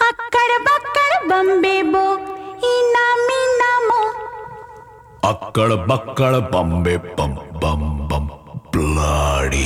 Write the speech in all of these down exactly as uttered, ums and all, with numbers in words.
अक्कड़ बक्कड़ बम्बे बो इना मीना मो। अक्कड़ बक्कड़ बम्बे बम बम बम ब्लडी।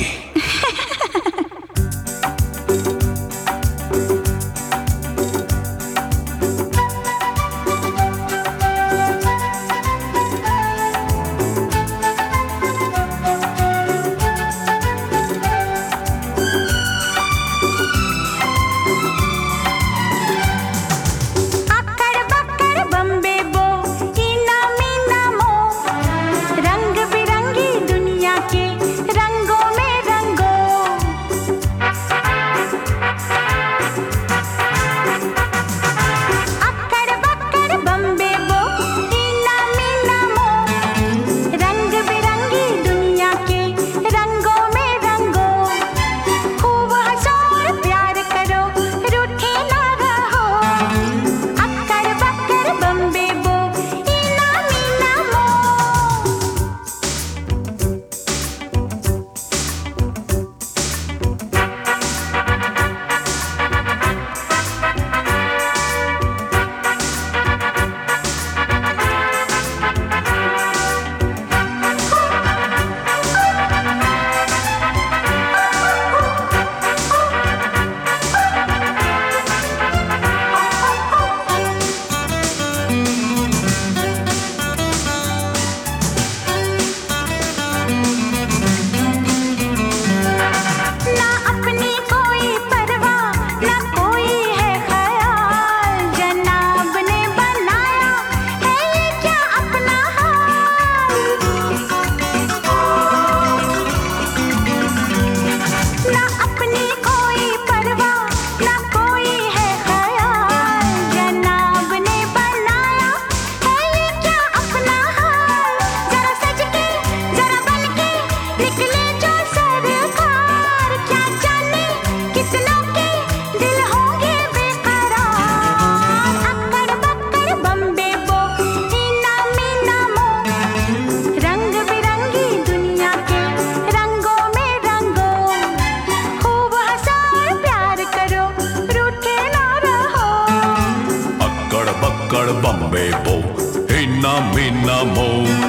बम्बे बो हिना मीना मो।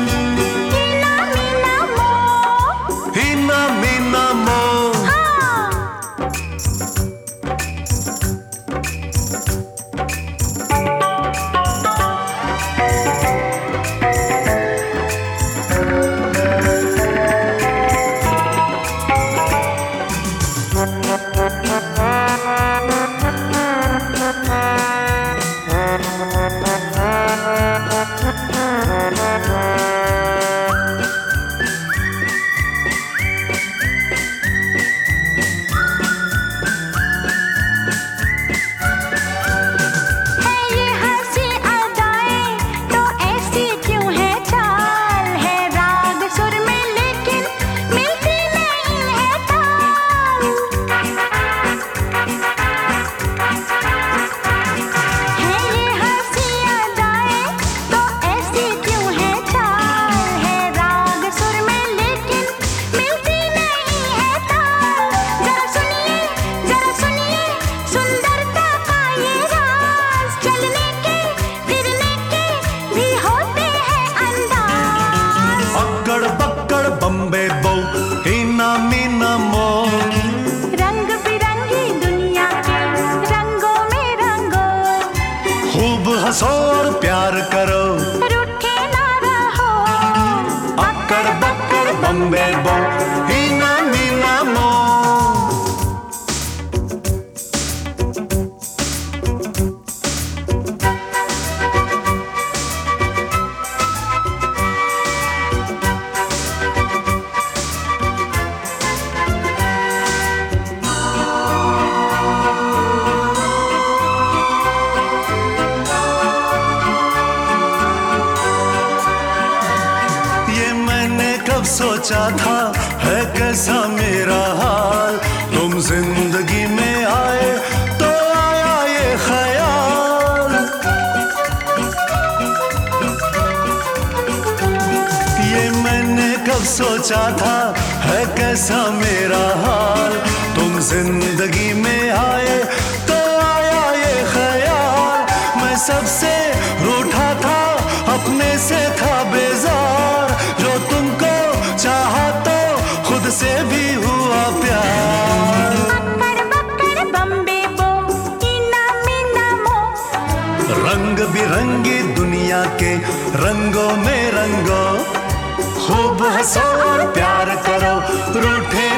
हिना मीना मो। हिना मीना मो। बम्बे बो हिना मीना मो। रंग बिरंगी दुनिया के रंगों में रंगो। खूब हंसो और प्यार करो, रूठे ना रहो। अक्कड़ बक्कड़ बम्बे बो हिना मीना मो। सोचा था है कैसा मेरा हाल, तुम जिंदगी में आए तो आया ये ख्याल। ये मैंने कब सोचा था है कैसा मेरा हाल, तुम जिंदगी में आए तो आया ये ख्याल। भी हुआ प्यार। अक्कड़ बक्कड़ बम्बे बो इना मीना मो। रंग बिरंगी दुनिया के रंगों में रंगो, खूब हंसो और प्यार करो, रूठे